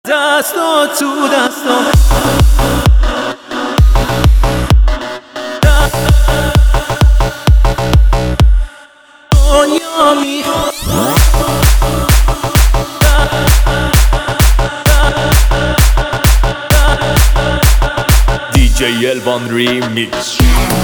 دستا تو دستا دنیا میخواد DJ Elvan Remix.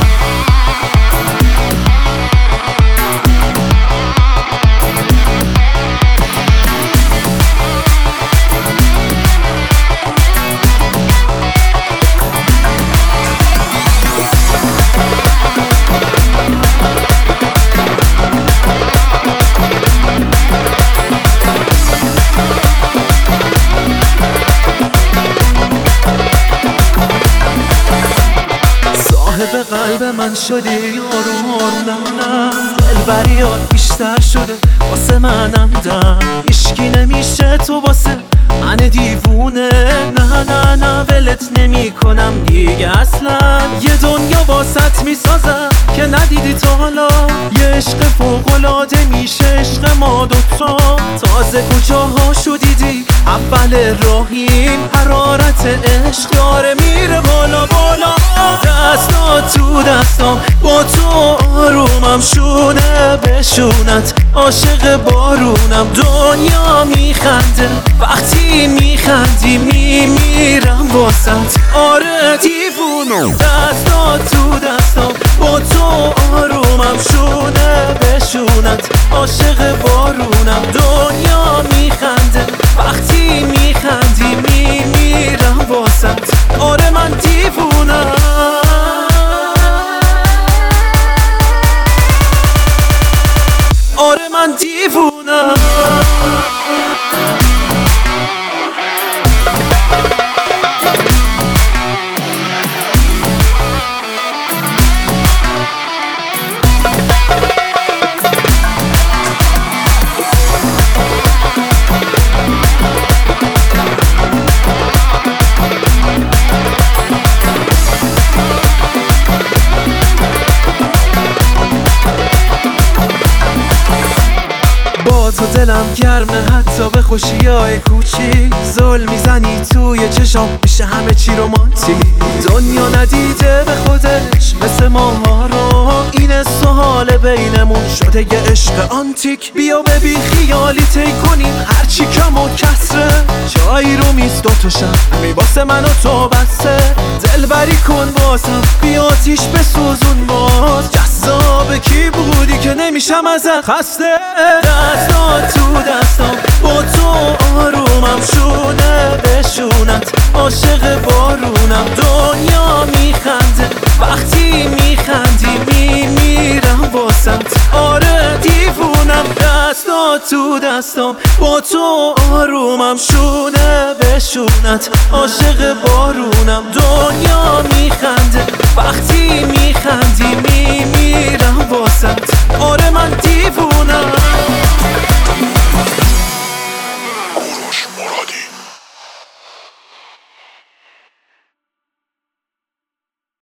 به قلب من شدی آروم آروم نه دلبریات بیشتر شده واسه منم دم هیشکی نمیشه تو واسه من دیوونه نه نه نه ولت نمی کنم دیگه اصلا یه دنیا واسط میسازم که ندیدی تا حالا یه عشق فوق‌العاده میشه عشق ما دوتا تازه کجاها شو دیدی اول راهیم حرارت عشق داره میره بالا بالا دستا تو دستام با تو آرومم شونه به شونت عاشق بارونم دنیا میخنده وقتی میخندی میمیرم واسط آره دیوونم دستا تو دستام با تو آرومم شونه به شونت عاشق بارونم دنیا میخنده وقتی میخندی میمیرم واسط آره من دیوونم آره من دیوونم تو دلم گرمه حتی به خوشیای کوچی زل میزنی توی چشام میشه همه چی رومانتیک دنیا ندیده به خودش مثل ماها رو این سوال بینمون شده یه عشق آنتیک بیا ببین خیالی تی کنیم هرچی کم و کسره جایی رو میز دوتا شم واسه من و تو بسته دلبری کن بازم بیا آتیش بسوزون باز جذاب کی بودی که نمیشم ازت خسته دستا تو دستام با تو آرومم شونه به شونت عاشق بارونم دنیا میخنده وقتی میخندی میمیرم واسط آره دیوونم دستا تو دستام با تو آرومم شونه به شونت عاشق بارونم دنیا میخنده وقتی میخندی میمیرم واسط آره من دیوونم